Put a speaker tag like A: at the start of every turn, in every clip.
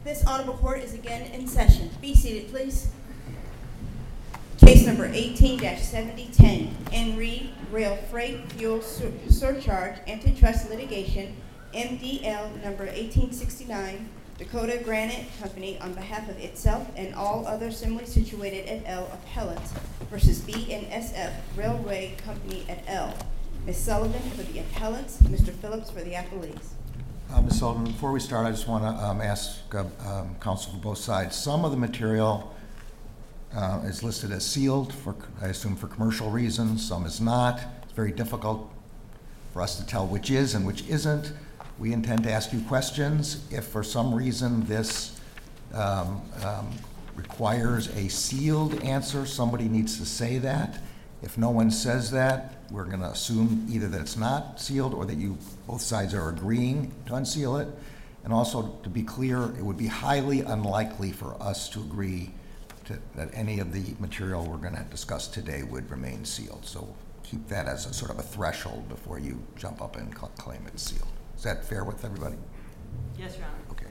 A: This honorable court is again in session. Be seated, please. Case number 18-7010, En Re Rail Freight Fuel Surcharge Antitrust Litigation, MDL number 1869, Dakota Granite Company on behalf of itself and all other similarly situated et al. Appellants versus BNSF Railway Company et al. Ms. Sullivan for the appellants, Mr. Phillips for the appellees.
B: Ms. Sullivan, before we start, I just want to ask counsel for both sides. Some of the material is listed as sealed, I assume for commercial reasons. Some is not. It's very difficult for us to tell which is and which isn't. We intend to ask you questions. If for some reason this requires a sealed answer, somebody needs to say that. If no one says that, we're going to assume either that it's not sealed or that both sides are agreeing to unseal it. And also, to be clear, it would be highly unlikely for us to agree that any of the material we're going to discuss today would remain sealed. So keep that as a sort of a threshold before you jump up and claim it's sealed. Is that fair with everybody?
A: Yes, Your Honor.
B: Okay.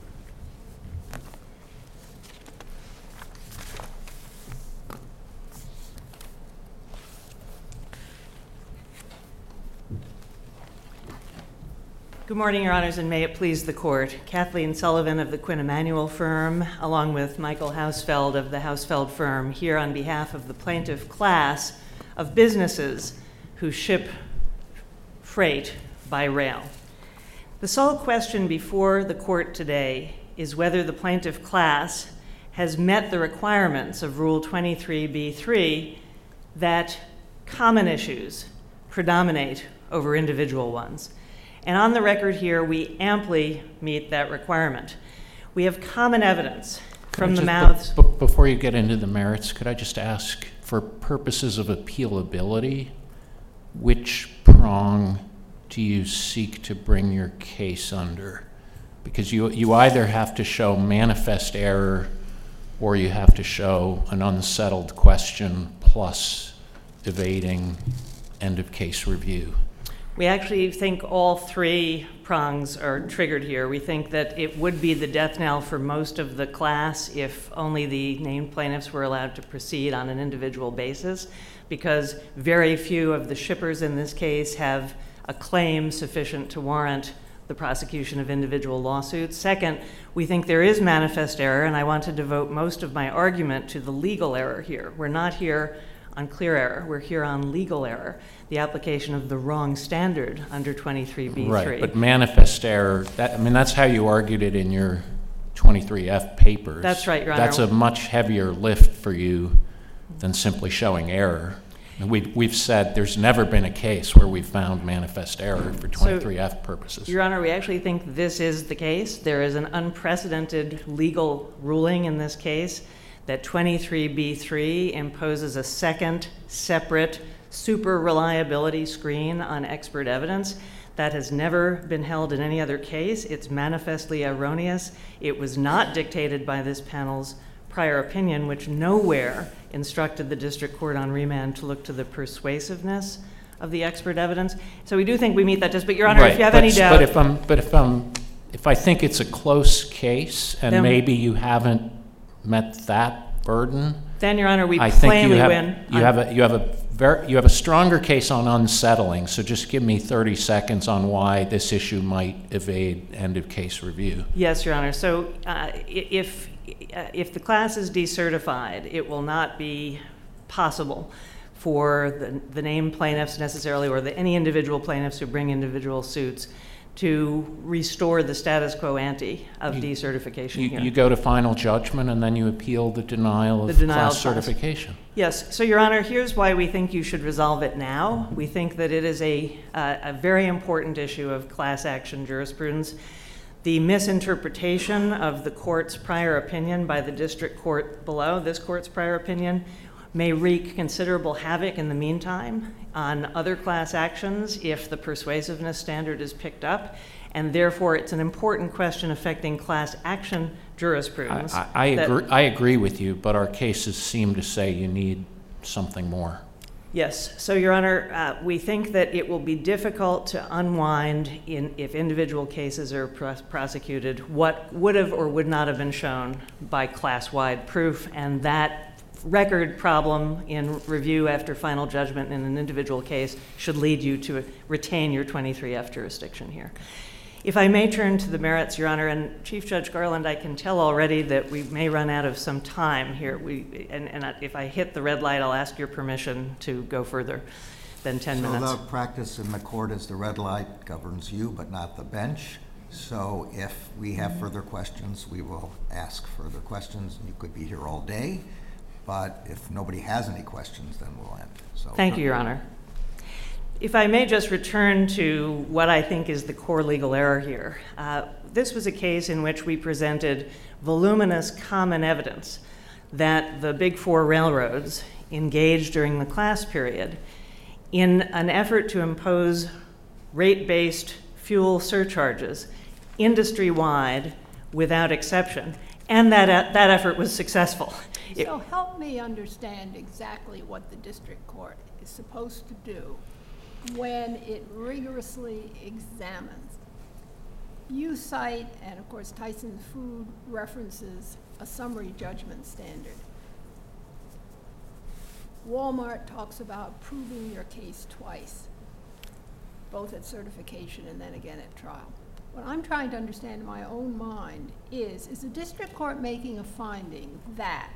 C: Good morning, Your Honors, and may it please the Court. Kathleen Sullivan of the Quinn Emanuel firm, along with Michael Hausfeld of the Hausfeld firm, here on behalf of the plaintiff class of businesses who ship freight by rail. The sole question before the Court today is whether the plaintiff class has met the requirements of Rule 23b3 that common issues predominate over individual ones. And on the record here, we amply meet that requirement. We have common evidence from the mouths.
D: Before you get into the merits, could I just ask, for purposes of appealability, which prong do you seek to bring your case under? Because you either have to show manifest error or you have to show an unsettled question plus evading end of case review.
C: We actually think all three prongs are triggered here. We think that it would be the death knell for most of the class if only the named plaintiffs were allowed to proceed on an individual basis, because very few of the shippers in this case have a claim sufficient to warrant the prosecution of individual lawsuits. Second, we think there is manifest error, and I want to devote most of my argument to the legal error here. We're not here on clear error. We're here on legal error, the application of the wrong standard under 23b3.
D: Right, but manifest error, that's how you argued it in your 23F papers.
C: That's right, Your Honor.
D: That's a much heavier lift for you than simply showing error. And we've said there's never been a case where we've found manifest error for 23F purposes.
C: Your Honor, we actually think this is the case. There is an unprecedented legal ruling in this case that 23b3 imposes a second, separate, super reliability screen on expert evidence. That has never been held in any other case. It's manifestly erroneous. It was not dictated by this panel's prior opinion, which nowhere instructed the district court on remand to look to the persuasiveness of the expert evidence. So we do think we meet that test. But Your Honor,
D: right,
C: if you have any doubt.
D: If I think it's a close case and then maybe you haven't met that burden,
C: then Your Honor, we
D: I think
C: plainly win.
D: You have a stronger case on unsettling. So just give me 30 seconds on why this issue might evade end of case review.
C: Yes, Your Honor. So if the class is decertified, it will not be possible for the named plaintiffs necessarily, or any individual plaintiffs who bring individual suits, to restore the status quo ante of decertification here.
D: You go to final judgment and then you appeal the denial of class certification.
C: Yes. So, Your Honor, here's why we think you should resolve it now. We think that it is a very important issue of class action jurisprudence. The misinterpretation of the court's prior opinion by the district court below, this court's prior opinion, may wreak considerable havoc in the meantime on other class actions if the persuasiveness standard is picked up, and therefore it's an important question affecting class action jurisprudence.
D: I agree with you, but our cases seem to say you need something more.
C: Yes. So, Your Honor, we think that it will be difficult to unwind if individual cases are prosecuted what would have or would not have been shown by class-wide proof, and that record problem in review after final judgment in an individual case should lead you to retain your 23F jurisdiction here. If I may turn to the merits, Your Honor, and Chief Judge Garland, I can tell already that we may run out of some time here. And if I hit the red light, I'll ask your permission to go further than 10 minutes.
B: So the practice in the court is the red light governs you, but not the bench. So if we have further questions, we will ask further questions. You could be here all day, but if nobody has any questions, then we'll end. So
C: thank you, Your Honor. If I may just return to what I think is the core legal error here. This was a case in which we presented voluminous common evidence that the Big Four railroads engaged during the class period in an effort to impose rate-based fuel surcharges industry-wide without exception, and that effort was successful.
E: So help me understand exactly what the district court is supposed to do when it rigorously examines. You cite, and of course Tyson Food references a summary judgment standard. Walmart talks about proving your case twice, both at certification and then again at trial. What I'm trying to understand in my own mind is the district court making a finding that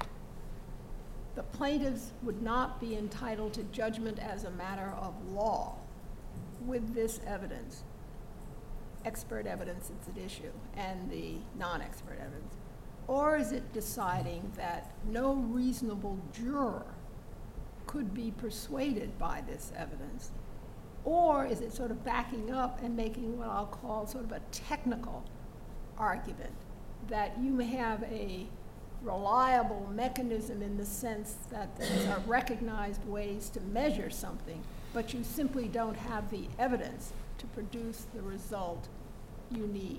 E: the plaintiffs would not be entitled to judgment as a matter of law with this evidence, expert evidence that's at issue, and the non-expert evidence? Or is it deciding that no reasonable juror could be persuaded by this evidence? Or is it sort of backing up and making what I'll call sort of a technical argument that you may have a reliable mechanism in the sense that there are recognized ways to measure something, but you simply don't have the evidence to produce the result you need?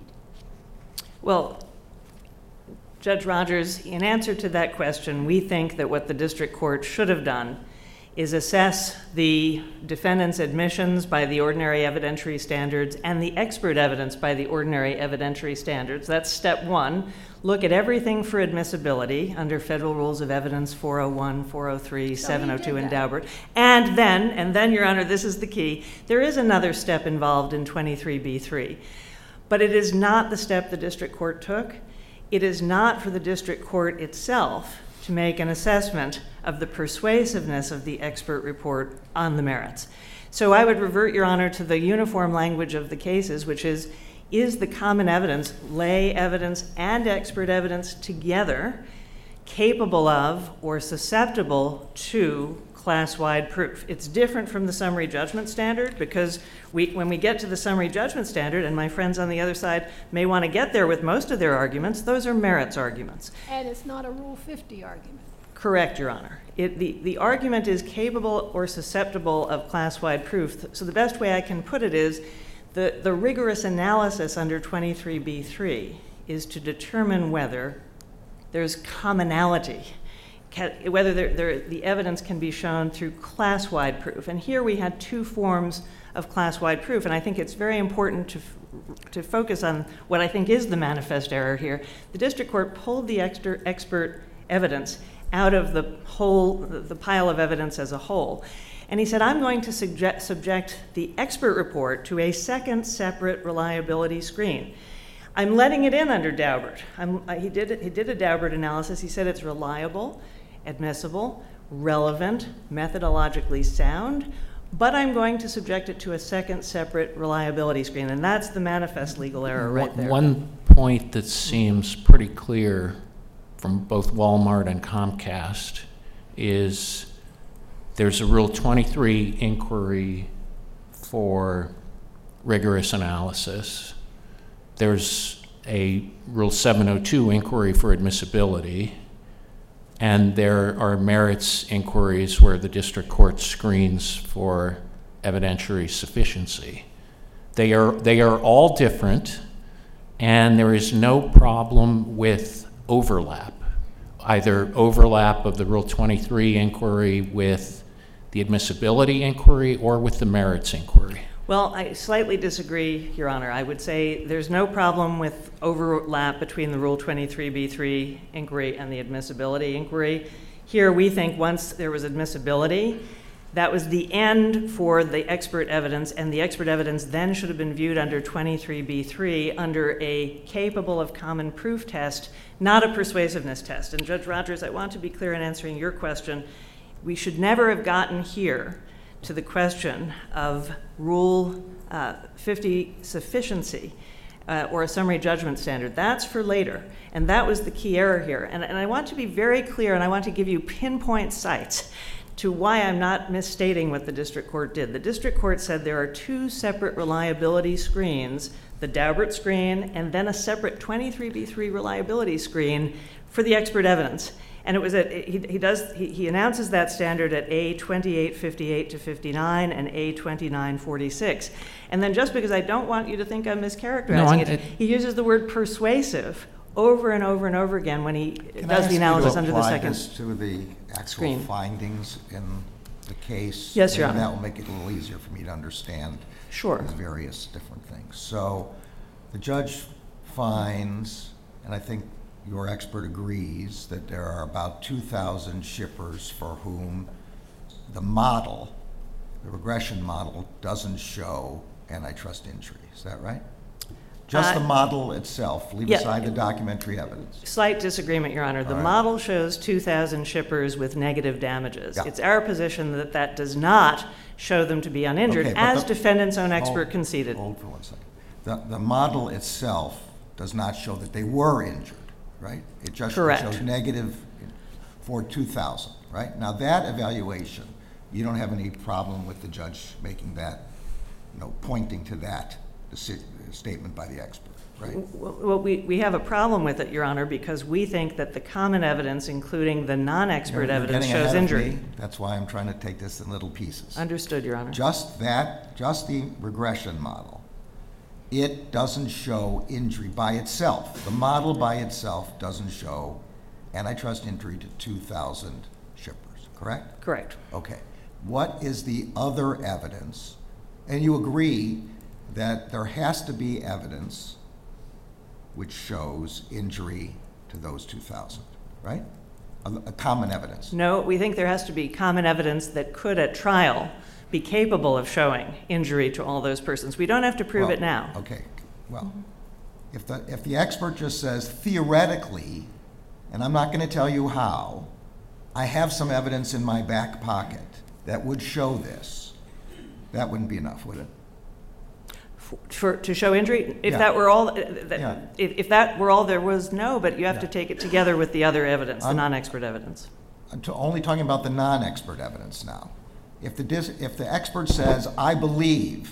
C: Well, Judge Rogers, in answer to that question, we think that what the district court should have done is assess the defendant's admissions by the ordinary evidentiary standards and the expert evidence by the ordinary evidentiary standards. That's step one. Look at everything for admissibility under Federal Rules of Evidence 401, 403, 702, and Daubert. And then, Your Honor, this is the key, there is another step involved in 23b3. But it is not the step the district court took. It is not for the district court itself to make an assessment of the persuasiveness of the expert report on the merits. So I would revert, Your Honor, to the uniform language of the cases, which is the common evidence, lay evidence and expert evidence together, capable of or susceptible to class-wide proof? It's different from the summary judgment standard because when we get to the summary judgment standard, and my friends on the other side may want to get there with most of their arguments, those are merits arguments.
E: And it's not a Rule 50 argument.
C: Correct, Your Honor. The argument is capable or susceptible of class-wide proof. So the best way I can put it is the rigorous analysis under 23b3 is to determine whether there's commonality, whether the evidence can be shown through class-wide proof. And here we had two forms of class-wide proof, and I think it's very important to focus on what I think is the manifest error here. The district court pulled the expert evidence out of the pile of evidence as a whole. And he said, I'm going to subject the expert report to a second separate reliability screen. I'm letting it in under Daubert. He did a Daubert analysis. He said it's reliable, admissible, relevant, methodologically sound, but I'm going to subject it to a second separate reliability screen. And that's the manifest legal error right there.
D: One point that seems pretty clear from both Walmart and Comcast is there's a Rule 23 inquiry for rigorous analysis. There's a Rule 702 inquiry for admissibility, and there are merits inquiries where the district court screens for evidentiary sufficiency. They are all different, and there is no problem with overlap, either overlap of the Rule 23 inquiry with the admissibility inquiry or with the merits inquiry?
C: Well, I slightly disagree, Your Honor. I would say there's no problem with overlap between the Rule 23b3 inquiry and the admissibility inquiry. Here, we think once there was admissibility, that was the end for the expert evidence, and the expert evidence then should have been viewed under 23b3 under a capable of common proof test, not a persuasiveness test. And Judge Rogers, I want to be clear in answering your question. We should never have gotten here to the question of Rule 50 sufficiency or a summary judgment standard. That's for later, and that was the key error here. And I want to be very clear, and I want to give you pinpoint cites to why I'm not misstating what the district court did. The district court said there are two separate reliability screens, the Daubert screen and then a separate 23b3 reliability screen for the expert evidence. And it was he announces that standard at A2858 to 59 and A2946. And then just because I don't want you to think I'm mischaracterizing he uses the word persuasive over and over and over again when he does the analysis under the second
B: screen. Can I ask you to apply this to the actual findings in the case?
C: Yes, Your Honor.
B: That will make it a little easier for me to understand
C: Sure.
B: these various different things. So the judge finds, and I think your expert agrees, that there are about 2,000 shippers for whom the model, the regression model, doesn't show antitrust injury. Is that right? Just the model itself, leave aside the documentary evidence.
C: Slight disagreement, Your Honor. The model shows 2,000 shippers with negative damages. Yeah. It's our position that that does not show them to be uninjured, as defendant's own expert conceded.
B: Hold for 1 second. The model itself does not show that they were injured, right? It just shows negative for 2,000, right? Now that evaluation, you don't have any problem with the judge making that, pointing to that statement by the expert, right?
C: Well, we have a problem with it, Your Honor, because we think that the common evidence, including the non-expert evidence, shows injury.
B: That's why I'm trying to take this in little pieces.
C: Understood, Your Honor.
B: Just the regression model, it doesn't show injury by itself. The model by itself doesn't show antitrust injury to 2,000 shippers, correct?
C: Correct.
B: Okay. What is the other evidence? And you agree that there has to be evidence which shows injury to those 2,000, right? A common evidence.
C: No, we think there has to be common evidence that could, at trial, be capable of showing injury to all those persons. We don't have to prove it now.
B: Okay. Well, if the expert just says theoretically, and I'm not going to tell you how, I have some evidence in my back pocket that would show this, that wouldn't be enough, would it?
C: To show injury? If that were all, if that were all there was, no, but you have to take it together with the other evidence, the non-expert evidence.
B: I'm only talking about the non-expert evidence now. If the expert says, I believe,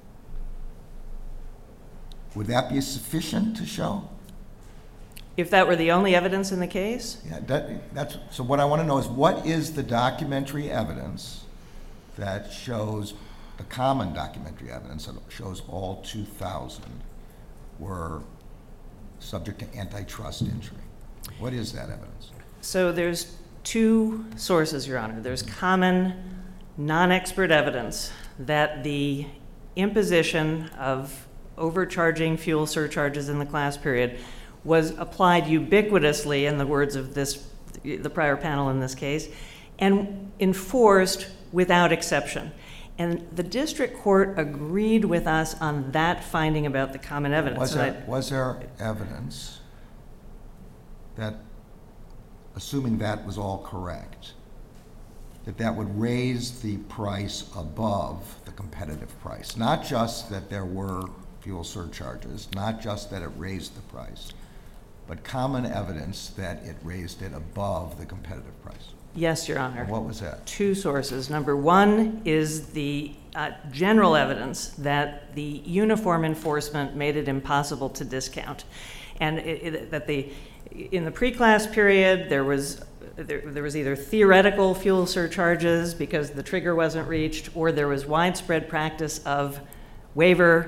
B: would that be sufficient to show?
C: If that were the only evidence in the case?
B: Yeah, so what I want to know is, what is the documentary evidence that shows, the common documentary evidence that shows all 2,000 were subject to antitrust injury? What is that evidence?
C: So there's two sources, Your Honor. There's common non-expert evidence that the imposition of overcharging fuel surcharges in the class period was applied ubiquitously, in the words of the prior panel in this case, and enforced without exception. And the district court agreed with us on that finding about the common evidence.
B: Was there evidence that, assuming that was all correct, that would raise the price above the competitive price? Not just that there were fuel surcharges, not just that it raised the price, but common evidence that it raised it above the competitive price.
C: Yes, Your Honor.
B: And what was that?
C: Two sources. Number one is the general evidence that the uniform enforcement made it impossible to discount, and in the pre-class period there was either theoretical fuel surcharges because the trigger wasn't reached, or there was widespread practice of waiver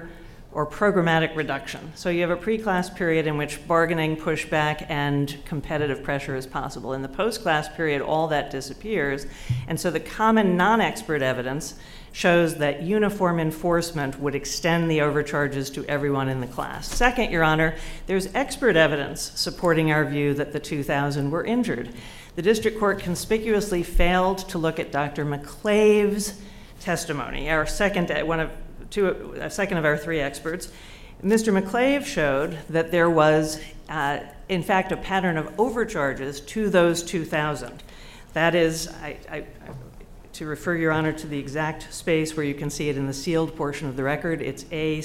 C: or programmatic reduction. So you have a pre-class period in which bargaining, pushback, and competitive pressure is possible. In the post-class period, all that disappears. And so the common non-expert evidence shows that uniform enforcement would extend the overcharges to everyone in the class. Second, Your Honor, there's expert evidence supporting our view that the 2,000 were injured. The district court conspicuously failed to look at Dr. McClave's testimony, our second of our three experts. Mr. McClave showed that there was, in fact, a pattern of overcharges to those 2,000. That is, to refer Your Honor to the exact space where you can see it in the sealed portion of the record, it's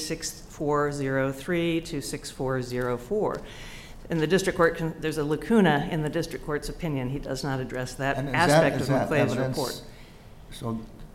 C: A6403 to 6404. In the district court, there's a lacuna in the district court's opinion. He does not address that aspect of McClave's report.
B: So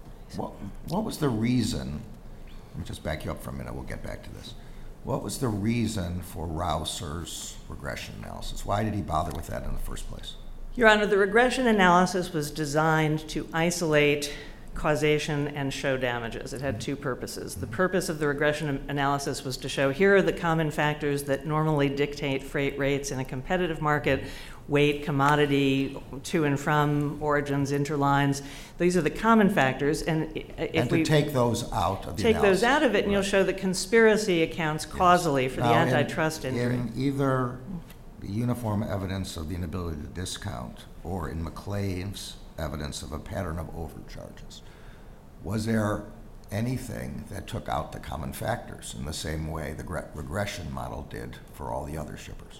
B: what was the reason, let me just back you up for a minute, we'll get back to this. What was the reason for Rausser's regression analysis? Why did he bother with that in the first place?
C: Your Honor, the regression analysis was designed to isolate causation and show damages. It had two purposes. The purpose of the regression analysis was to show here are the common factors that normally dictate freight rates in a competitive market: weight, commodity, to and from, origins, interlines. These are the common factors. And if we
B: take those out of the
C: take
B: analysis.
C: those out of it, and you'll show the conspiracy accounts causally for the
B: Now,
C: antitrust injury.
B: In either the uniform evidence of the inability to discount or in McClave's evidence of a pattern of overcharges, was there anything that took out the common factors in the same way the regression model did for all the other shippers?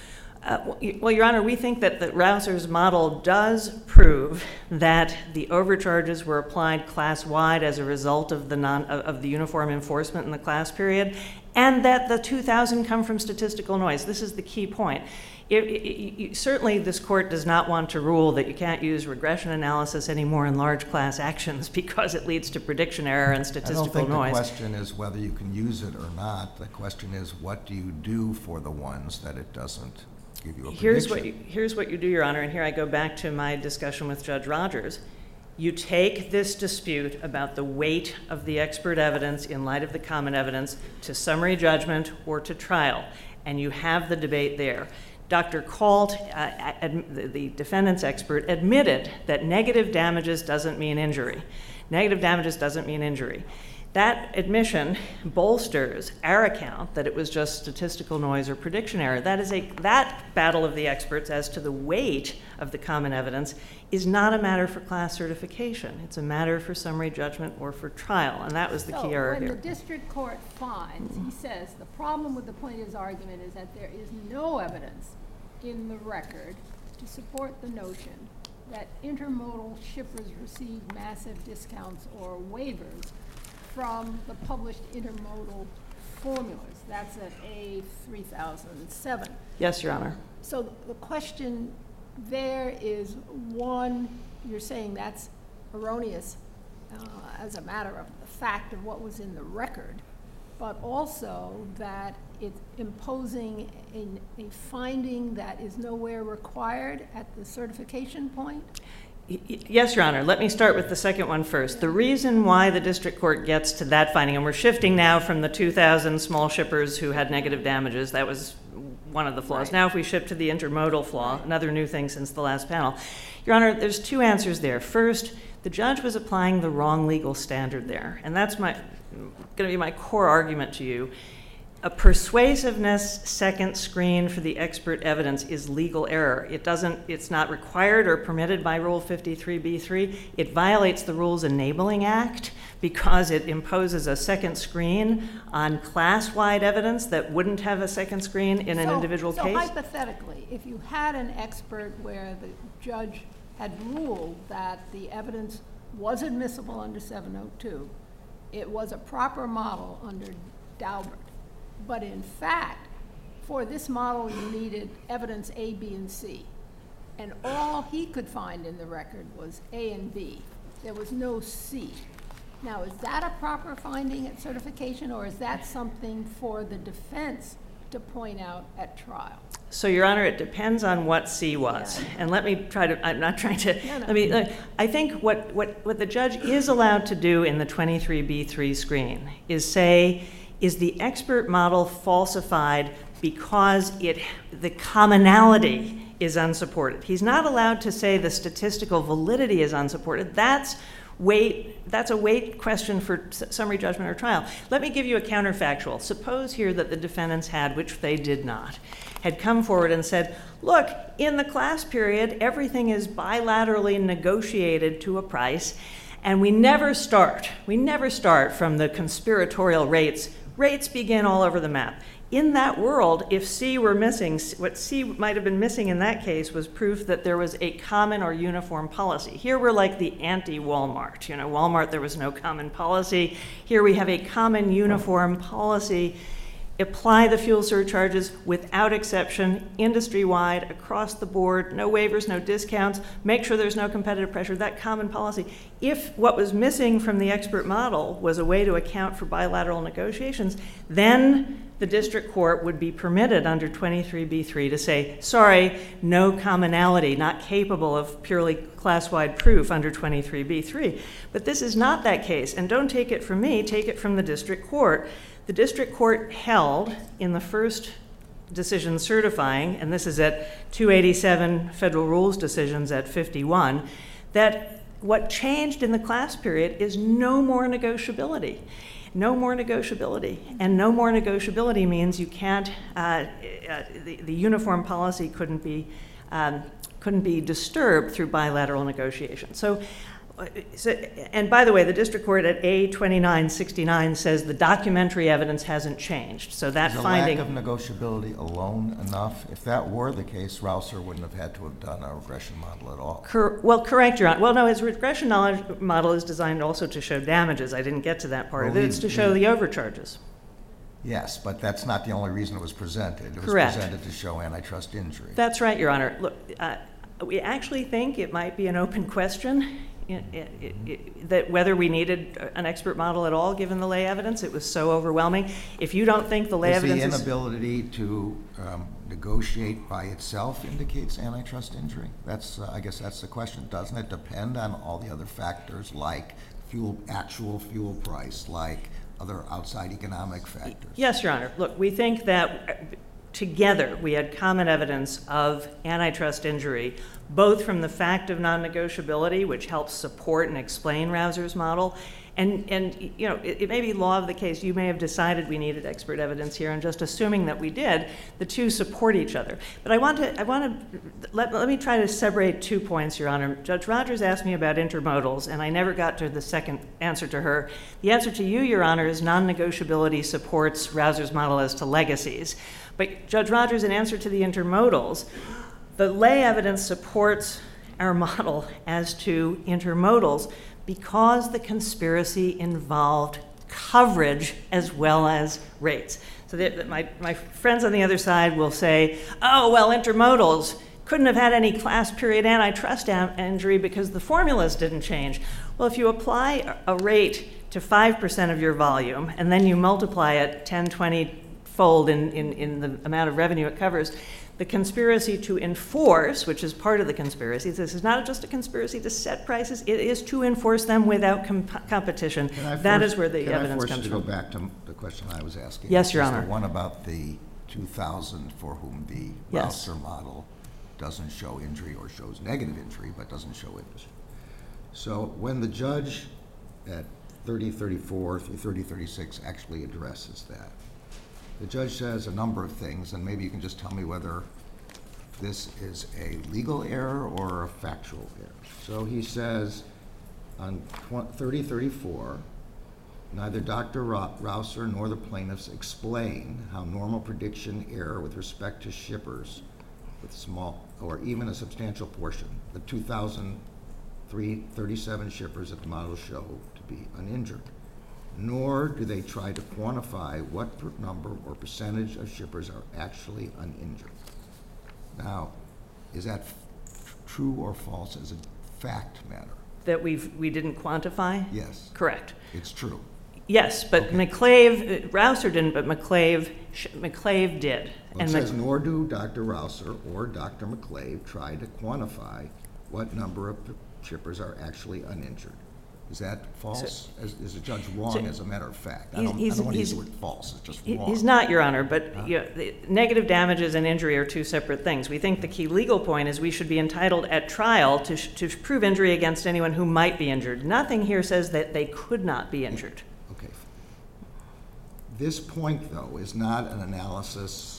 C: Well, Your Honor, we think that Rausser's model does prove that the overcharges were applied class-wide as a result of the uniform enforcement in the class period, and that the 2,000 come from statistical noise. This is the key point. Certainly, this court does not want to rule that you can't use regression analysis anymore in large class actions because it leads to prediction error and statistical noise.
B: I don't think the question is whether you can use it or not. The question is, what do you do for the ones that it doesn't give you a prediction?
C: Here's what you do, Your Honor, and here I go back to my discussion with Judge Rogers. You take this dispute about the weight of the expert evidence in light of the common evidence to summary judgment or to trial, and you have the debate there. Dr. Kalt, the defendant's expert, admitted that negative damages doesn't mean injury. Negative damages doesn't mean injury. That admission bolsters our account that it was just statistical noise or prediction error. That battle of the experts as to the weight of the common evidence is not a matter for class certification. It's a matter for summary judgment or for trial, and that was the key error here.
E: So when the district court finds, he says, the problem with the plaintiff's argument is that there is no evidence in the record to support the notion that intermodal shippers receive massive discounts or waivers from the published intermodal formulas. That's at A3007.
C: Yes, Your Honor.
E: So the question there is, one, you're saying that's erroneous as a matter of the fact of what was in the record, but also that it's imposing a finding that is nowhere required at the certification point?
C: Yes, Your Honor. Let me start with the second one first. The reason why the district court gets to that finding, and we're shifting now from the 2,000 small shippers who had negative damages, that was one of the flaws. Right. Now if we shift to the intermodal flaw, another new thing since the last panel. Your Honor, there's two answers there. First, the judge was applying the wrong legal standard there, and that's going to be my core argument to you. A persuasiveness second screen for the expert evidence is legal error. It's not required or permitted by Rule 53b3. It violates the Rules Enabling Act because it imposes a second screen on class-wide evidence that wouldn't have a second screen in an individual case.
E: So hypothetically, if you had an expert where the judge had ruled that the evidence was admissible under 702, it was a proper model under Daubert, but in fact, for this model, you needed evidence A, B, and C. And all he could find in the record was A and B. There was no C. Now, is that a proper finding at certification, or is that something for the defense to point out at trial?
C: So, Your Honor, it depends on what C was. Yeah. And let me try to, I'm not trying to, no. I think what the judge is allowed to do in the 23b3 screen is say, is the expert model falsified because the commonality is unsupported. He's not allowed to say the statistical validity is unsupported. That's a weight question for summary judgment or trial. Let me give you a counterfactual. Suppose here that the defendants had, which they did not, had come forward and said, look, in the class period, everything is bilaterally negotiated to a price, and we never start from the conspiratorial rates. Rates begin all over the map. In that world, if C were missing, what C might have been missing in that case was proof that there was a common or uniform policy. Here we're like the anti-Walmart. Walmart, there was no common policy. Here we have a common uniform policy. Apply the fuel surcharges without exception, industry-wide, across the board, no waivers, no discounts, make sure there's no competitive pressure, that common policy. If what was missing from the expert model was a way to account for bilateral negotiations, then the district court would be permitted under 23b3 to say, sorry, no commonality, not capable of purely class-wide proof under 23b3. But this is not that case, and don't take it from me, take it from the district court. The district court held in the first decision certifying, and this is at 287 Federal Rules decisions at 51, that what changed in the class period is no more negotiability. No more negotiability. And no more negotiability means you can't, the uniform policy couldn't be disturbed through bilateral negotiation. So, and by the way, the district court at A2969 says the documentary evidence hasn't changed. So that
B: Is
C: finding.
B: the lack of negotiability alone enough? If that were the case, Rausser wouldn't have had to have done a regression model at all.
C: Well, correct, Your Honor. Well, no, his regression model is designed also to show damages. I didn't get to that part of it. It's to show the overcharges.
B: Yes, but that's not the only reason it was presented. It was
C: Correct.
B: presented to show antitrust injury.
C: That's right, Your Honor. Look, we actually think it might be an open question that whether we needed an expert model at all, given the lay evidence. It was so overwhelming. If you don't think the lay evidence
B: is... the inability to negotiate by itself indicates antitrust injury? That's, I guess that's the question. Doesn't it depend on all the other factors like actual fuel price, like other outside economic factors?
C: Yes, Your Honor. Look, we think that together we had common evidence of antitrust injury, both from the fact of non-negotiability, which helps support and explain Rausser's model, and it may be law of the case. You may have decided we needed expert evidence here, and just assuming that we did, the two support each other. But let me try to separate 2 points, Your Honor. Judge Rogers asked me about intermodals, and I never got to the second answer to her. The answer to you, Your Honor, is non-negotiability supports Rausser's model as to legacies. But Judge Rogers, in answer to the intermodals, the lay evidence supports our model as to intermodals because the conspiracy involved coverage as well as rates. So my friends on the other side will say, oh, well, intermodals couldn't have had any class period antitrust injury because the formulas didn't change. Well, if you apply a rate to 5% of your volume and then you multiply it 10, 20-fold in the amount of revenue it covers, the conspiracy to enforce, which is part of the conspiracy, this is not just a conspiracy to set prices, it is to enforce them without competition. That is where the evidence comes from.
B: Can I force you to go back to the question I was asking?
C: Yes, Your Honor.
B: The one about the 2,000 for whom the Rausser model doesn't show injury or shows negative injury, but doesn't show injury. So when the judge at 3034 through 3036 actually addresses that, the judge says a number of things, and maybe you can just tell me whether this is a legal error or a factual error. So he says on 3034, neither Dr. Rausser nor the plaintiffs explain how normal prediction error with respect to shippers with small or even a substantial portion, the 2,337 shippers at the model show to be uninjured. Nor do they try to quantify what number or percentage of shippers are actually uninjured. Now, is that true or false as a fact matter?
C: That we didn't quantify?
B: Yes.
C: Correct.
B: It's true.
C: Yes, but
B: Okay.
C: Rausser didn't, but McClave did.
B: Well, it says, nor do Dr. Rausser or Dr. McClave try to quantify what number of shippers are actually uninjured. Is that false? Is the judge wrong
C: so
B: as a matter of fact? I
C: he's-
B: don't
C: he's-
B: want to use
C: he's-
B: the word false, it's just wrong.
C: He's not, Your Honor, but the negative damages and injury are two separate things. We think the key legal point is we should be entitled at trial to prove injury against anyone who might be injured. Nothing here says that they could not be injured.
B: Okay. This point, though, is not an analysis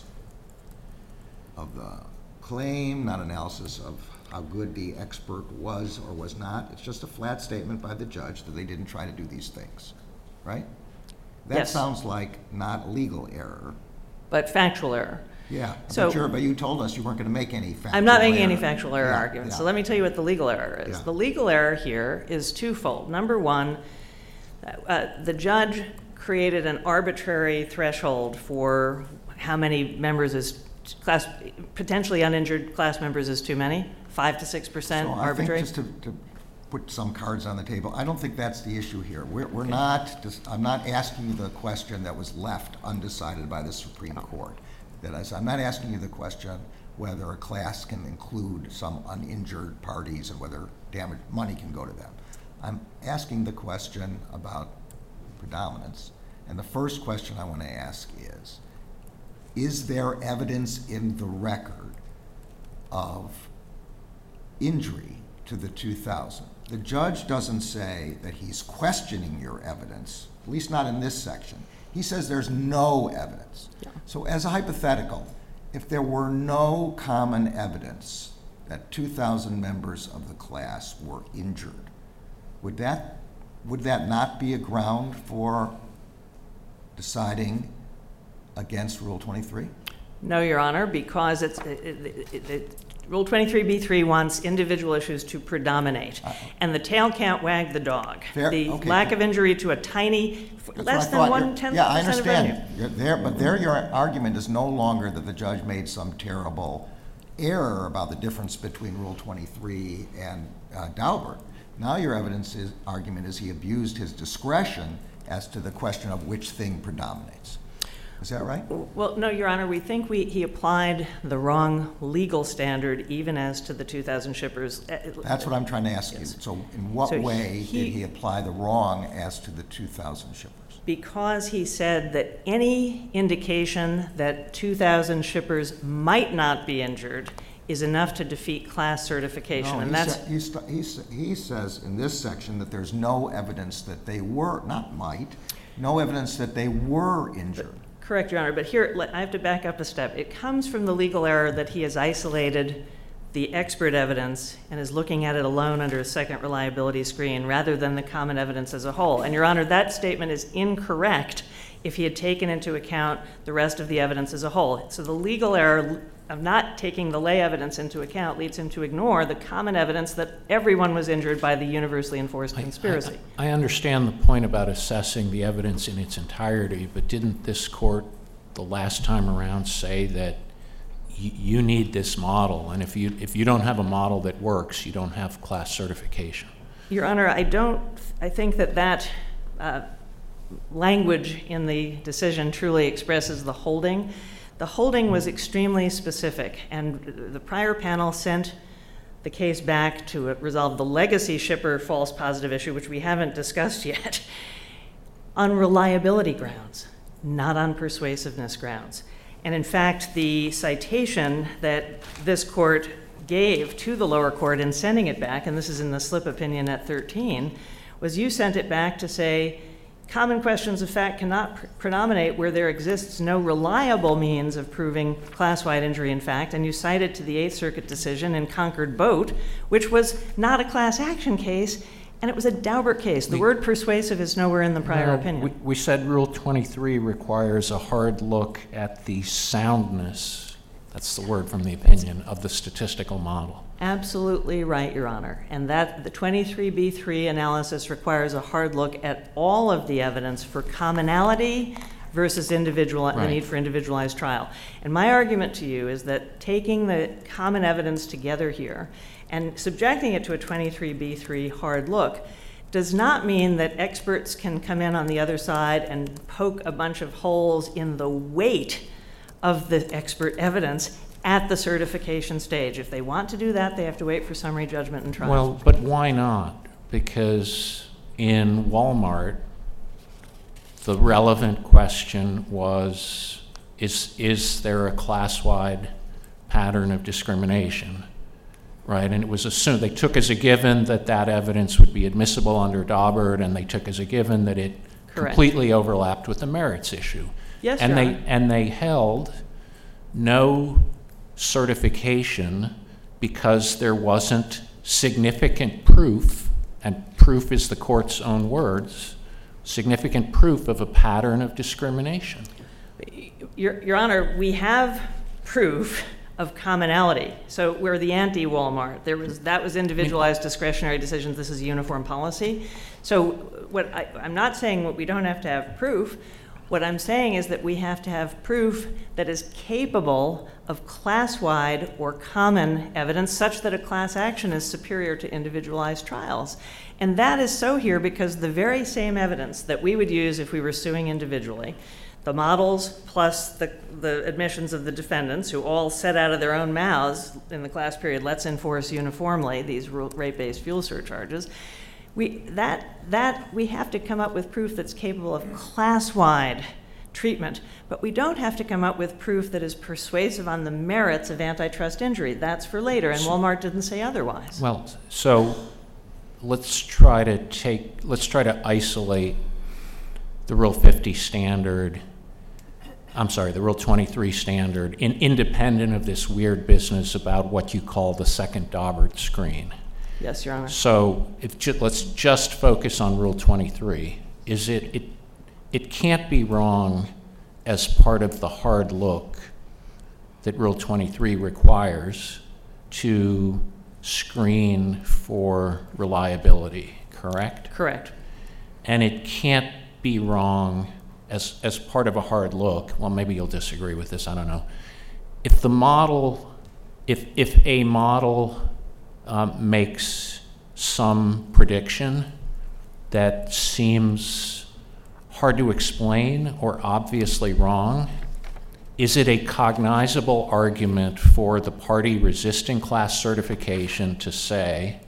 B: of the claim, not analysis of how good the expert was or was not. It's just a flat statement by the judge that they didn't try to do these things, right? That
C: Yes.
B: sounds like not legal error.
C: But factual error.
B: Yeah,
C: So-
B: but you told us you weren't going to make any factual
C: I'm not making any
B: error.
C: factual error
B: Yeah,
C: arguments.
B: yeah.
C: So let me tell you what the legal error is.
B: Yeah.
C: The legal error here is twofold. Number one, the judge created an arbitrary threshold for how many members is class, potentially uninjured class members is too many, 5 to 6%
B: So
C: arbitrary.
B: I think just to put some cards on the table, I don't think that's the issue here. We're not, I'm not asking you the question that was left undecided by the Supreme Court. I'm not asking you the question whether a class can include some uninjured parties and whether money can go to them. I'm asking the question about predominance. And the first question I want to ask is there evidence in the record of injury to the 2000? The judge doesn't say that he's questioning your evidence, at least not in this section. He says there's no evidence.
C: Yeah.
B: So as a hypothetical, if there were no common evidence that 2,000 members of the class were injured, would that not be a ground for deciding against Rule 23?
C: No, Your Honor, because Rule 23b3 wants individual issues to predominate, and the tail can't wag the dog.
B: Fair,
C: The
B: okay.
C: lack of injury to a tiny,
B: That's
C: less
B: what
C: than
B: I thought.
C: 1/10%
B: Yeah, I
C: of revenue.
B: understand. But there your argument is no longer that the judge made some terrible error about the difference between Rule 23 and Daubert. Now your argument is he abused his discretion as to the question of which thing predominates. Is that right?
C: Well, no, Your Honor, we think he applied the wrong legal standard even as to the 2,000 shippers.
B: That's what I'm trying to ask you.
C: Yes.
B: So in what
C: So
B: way
C: he-
B: did he apply the wrong as to the 2,000 shippers?
C: Because he said that any indication that 2,000 shippers might not be injured is enough to defeat class certification,
B: No,
C: and that's...
B: he says in this section that there's no evidence that they were, not might, no evidence that they were injured.
C: Correct, Your Honor, but here, I have to back up a step. It comes from the legal error that he has isolated the expert evidence and is looking at it alone under a second reliability screen rather than the common evidence as a whole. And Your Honor, that statement is incorrect if he had taken into account the rest of the evidence as a whole. So the legal error of not taking the lay evidence into account leads him to ignore the common evidence that everyone was injured by the universally enforced conspiracy.
D: I understand the point about assessing the evidence in its entirety, but didn't this court the last time around say that you need this model, and if you don't have a model that works, you don't have class certification?
C: Your Honor, I think that language in the decision truly expresses the holding. The holding was extremely specific, and the prior panel sent the case back to resolve the legacy shipper false positive issue, which we haven't discussed yet, on reliability grounds, not on persuasiveness grounds. And in fact, the citation that this court gave to the lower court in sending it back, and this is in the slip opinion at 13, was you sent it back to say, common questions of fact cannot predominate where there exists no reliable means of proving class-wide injury in fact, and you cited to the Eighth Circuit decision in Concord Boat, which was not a class action case, and it was a Daubert case. The word persuasive is nowhere in the prior opinion.
D: We said Rule 23 requires a hard look at the soundness, that's the word from the opinion, of the statistical model.
C: Absolutely right, Your Honor. And that the 23b3 analysis requires a hard look at all of the evidence for commonality versus the need for individualized trial. And my argument to you is that taking the common evidence together here and subjecting it to a 23b3 hard look does not mean that experts can come in on the other side and poke a bunch of holes in the weight of the expert evidence at the certification stage. If they want to do that, they have to wait for summary judgment and trial.
D: Well, but why not? Because in Walmart, the relevant question was, is there a class-wide pattern of discrimination, right? And it was assumed, they took as a given that that evidence would be admissible under Daubert, and they took as a given that it
C: Correct.
D: completely overlapped with the merits issue.
C: Yes,
D: and
C: Your Honor.
D: and they held no certification because there wasn't significant proof, and proof is the court's own words, significant proof of a pattern of discrimination.
C: Your Honor, we have proof of commonality. So we're the anti-Walmart. That was individualized discretionary decisions. This is uniform policy. So I'm not saying what we don't have to have proof. What I'm saying is that we have to have proof that is capable of class-wide or common evidence such that a class action is superior to individualized trials. And that is so here because the very same evidence that we would use if we were suing individually, the models plus the admissions of the defendants who all said out of their own mouths in the class period, let's enforce uniformly these rate-based fuel surcharges, we have to come up with proof that's capable of class-wide treatment, but we don't have to come up with proof that is persuasive on the merits of antitrust injury. That's for later, and Walmart didn't say otherwise.
D: Well, so let's try to isolate the Rule 50 standard, the Rule 23 standard, independent of this weird business about what you call the second Daubert screen.
C: Yes, Your Honor.
D: So let's just focus on Rule 23. It can't be wrong as part of the hard look that Rule 23 requires to screen for reliability, correct?
C: Correct.
D: And it can't be wrong as part of a hard look. Well, maybe you'll disagree with this, I don't know. If a model makes some prediction that seems hard to explain or obviously wrong, is it a cognizable argument for the party resisting class certification to say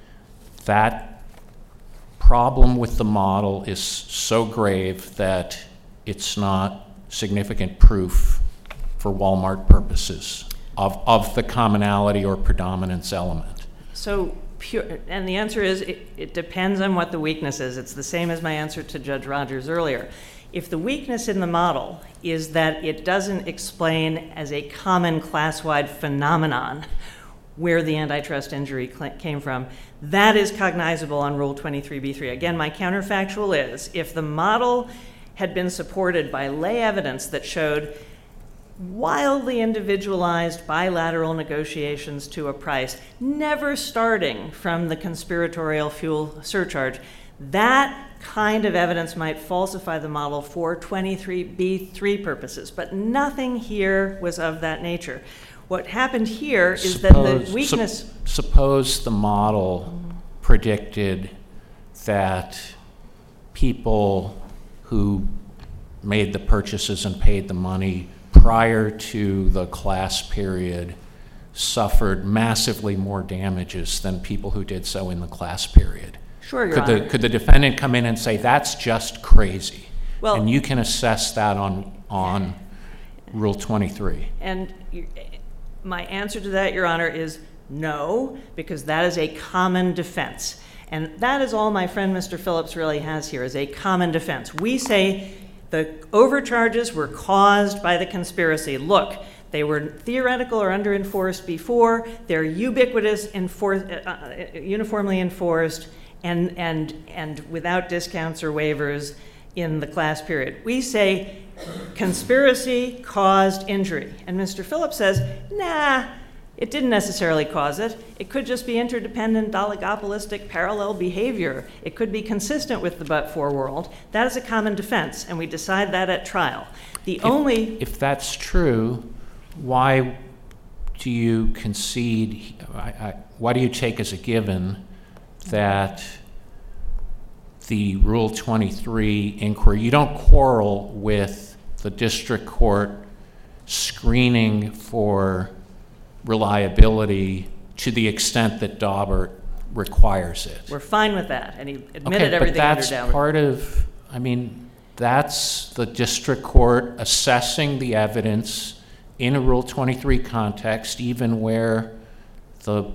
D: that problem with the model is so grave that it's not significant proof for Walmart purposes of the commonality or predominance element?
C: So, and the answer is it depends on what the weakness is. It's the same as my answer to Judge Rogers earlier. If the weakness in the model is that it doesn't explain as a common class-wide phenomenon where the antitrust injury came from, that is cognizable on Rule 23b3. Again, my counterfactual is if the model had been supported by lay evidence that showed wildly individualized bilateral negotiations to a price, never starting from the conspiratorial fuel surcharge, that kind of evidence might falsify the model for 23b3 purposes, but nothing here was of that nature. What happened here is that the weakness...
D: Suppose the model predicted that people who made the purchases and paid the money prior to the class period suffered massively more damages than people who did so in the class period.
C: Sure, Your Honor.
D: Could the defendant come in and say, that's just crazy?
C: Well,
D: and you can assess that on Rule 23.
C: And my answer to that, Your Honor, is no, because that is a common defense. And that is all my friend Mr. Phillips really has here, is a common defense. We say the overcharges were caused by the conspiracy. Look, they were theoretical or under-enforced before. They're ubiquitous, uniformly enforced, and without discounts or waivers in the class period. We say conspiracy caused injury. And Mr. Phillips says, nah, it didn't necessarily cause it. It could just be interdependent, oligopolistic, parallel behavior. It could be consistent with the but-for world. That is a common defense, and we decide that at trial. If
D: that's true, why do you concede, why do you take as a given that the Rule 23 inquiry, you don't quarrel with the district court screening for reliability to the extent that Daubert requires it.
C: We're fine with that, and he admitted
D: Okay, but
C: everything under
D: that's
C: Daubert.
D: part of, I mean, that's the district court assessing the evidence in a Rule 23 context, even where the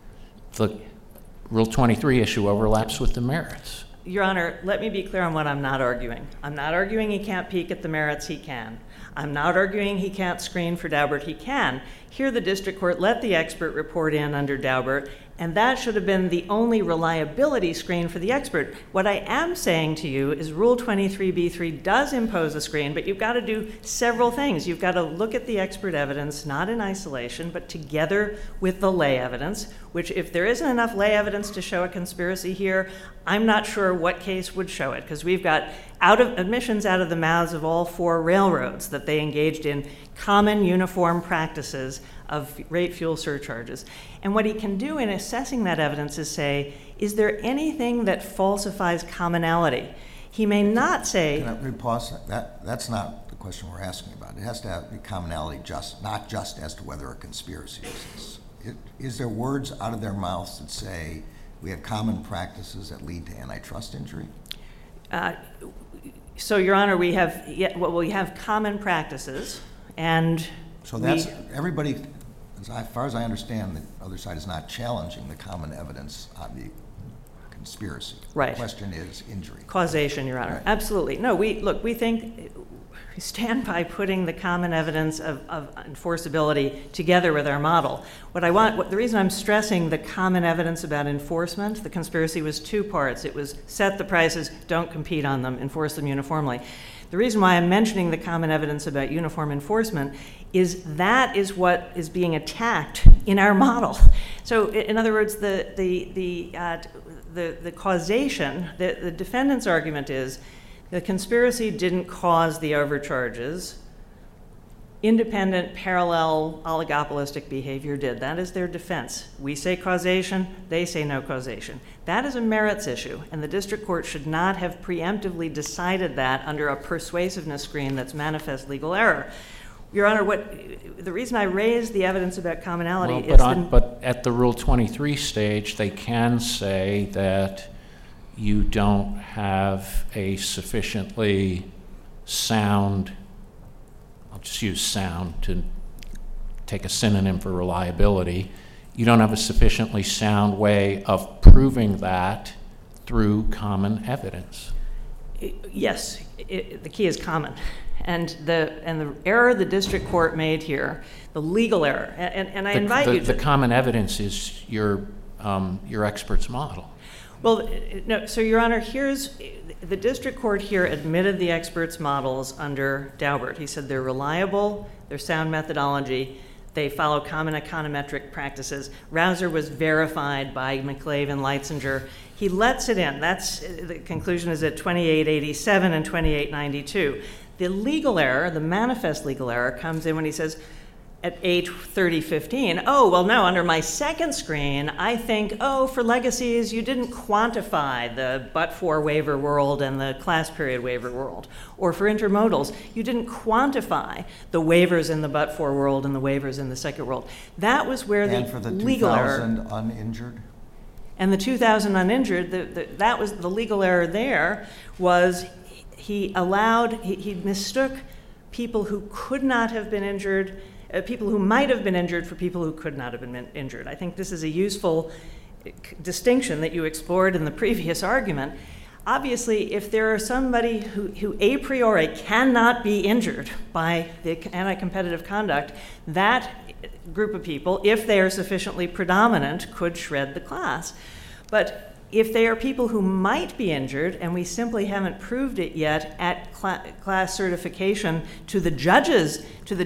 D: Rule 23 issue overlaps with the merits.
C: Your Honor, let me be clear on what I'm not arguing. I'm not arguing he can't peek at the merits, he can. I'm not arguing he can't screen for Daubert, he can. Here the district court let the expert report in under Daubert, and that should have been the only reliability screen for the expert. What I am saying to you is Rule 23b3 does impose a screen, but you've got to do several things. You've got to look at the expert evidence, not in isolation, but together with the lay evidence, which if there isn't enough lay evidence to show a conspiracy here, I'm not sure what case would show it, because we've got admissions out of the mouths of all 4 railroads that they engaged in common uniform practices of rate fuel surcharges. And what he can do in assessing that evidence is say, is there anything that falsifies commonality? He may not say...
B: Can I pause? That's not the question we're asking about. It has to have commonality, not just as to whether a conspiracy exists. Is there words out of their mouths that say we have common practices that lead to antitrust injury?
C: So, Your Honor, we have common practices, and
B: so that's everybody. As far as I understand, the other side is not challenging the common evidence on the conspiracy.
C: Right.
B: The question is injury.
C: Causation, Your Honor.
B: Right.
C: Absolutely. No, we think we stand by putting the common evidence of enforceability together with our model. The reason I'm stressing the common evidence about enforcement, the conspiracy was 2 parts. It was set the prices, don't compete on them, enforce them uniformly. The reason why I'm mentioning the common evidence about uniform enforcement is that is what is being attacked in our model. So, in other words, the causation, the defendant's argument is the conspiracy didn't cause the overcharges. Independent, parallel, oligopolistic behavior did. That is their defense. We say causation, they say no causation. That is a merits issue, and the district court should not have preemptively decided that under a persuasiveness screen that's manifest legal error. Your Honor, the reason I raised the evidence about commonality is...
D: But at the Rule 23 stage, they can say that you don't have a sufficiently sound, I'll just use sound to take a synonym for reliability, you don't have a sufficiently sound way of proving that through common evidence.
C: Yes, the key is common. And the error the district court made here, the legal error, and I invite you to...
D: The common evidence is your expert's model.
C: Well, no, so Your Honor, the district court here admitted the experts' models under Daubert. He said they're reliable, they're sound methodology, they follow common econometric practices. Rausser was verified by McClave and Leitzinger. He lets it in. The conclusion is at 2887 and 2892. The legal error, the manifest legal error, comes in when he says, at age 3015, oh, well, no, under my second screen, I think, for legacies, you didn't quantify the but-for waiver world and the class period waiver world. Or for intermodals, you didn't quantify the waivers in the but-for world and the waivers in the second world. That was where the legal error...
B: And for the 2,000 uninjured?
C: And the 2,000 uninjured, that was the legal error there, was he mistook people who could not have been injured, people who might have been injured for people who could not have been injured. I think this is a useful distinction that you explored in the previous argument. Obviously, if there are somebody who a priori cannot be injured by the anti-competitive conduct, that group of people, if they are sufficiently predominant, could shred the class. But if they are people who might be injured, and we simply haven't proved it yet at class certification to the judge's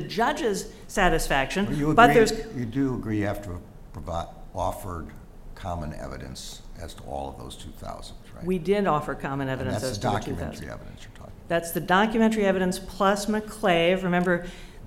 C: satisfaction,
B: you do agree you have to have offered common evidence as to all of those 2,000, right?
C: We did offer common evidence as to the 2,000.
B: That's the documentary evidence you're talking about.
C: That's the documentary evidence plus McClave. Remember,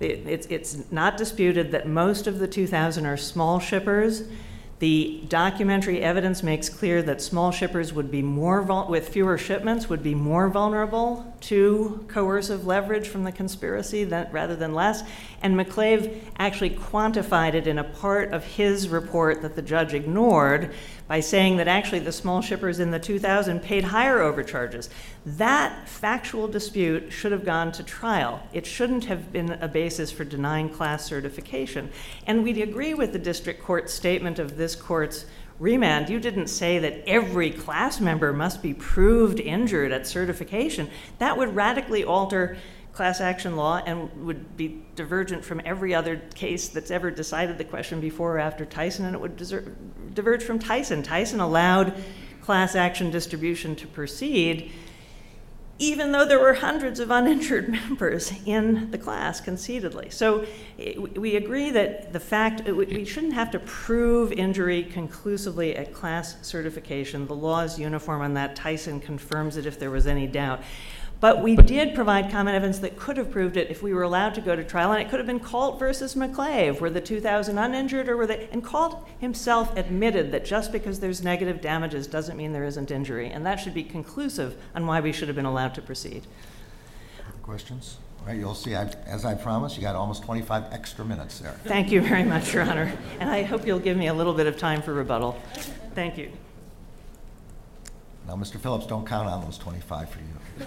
C: it's not disputed that most of the 2,000 are small shippers. The documentary evidence makes clear that small shippers would be with fewer shipments, would be more vulnerable to coercive leverage from the conspiracy rather than less. And McClave actually quantified it in a part of his report that the judge ignored by saying that actually the small shippers in the 2000 paid higher overcharges. That factual dispute should have gone to trial. It shouldn't have been a basis for denying class certification. And we'd agree with the district court's statement of this court's remand. You didn't say that every class member must be proved injured at certification. That would radically alter class action law and would be divergent from every other case that's ever decided the question before or after Tyson, and it would diverge from Tyson. Tyson allowed class action distribution to proceed even though there were hundreds of uninjured members in the class, concededly. So we agree that the fact, we shouldn't have to prove injury conclusively at class certification. The law is uniform on that. Tyson confirms it if there was any doubt. But we did provide common evidence that could have proved it if we were allowed to go to trial, and it could have been Colt versus McClave. Were the 2000 uninjured, or were they? And Colt himself admitted that just because there's negative damages doesn't mean there isn't injury, and that should be conclusive on why we should have been allowed to proceed.
B: Other questions? All right, you'll see, as I promised, you got almost 25 extra minutes there.
C: Thank you very much, Your Honor, and I hope you'll give me a little bit of time for rebuttal. Thank you.
B: Now, Mr. Phillips, don't count on those 25 for you.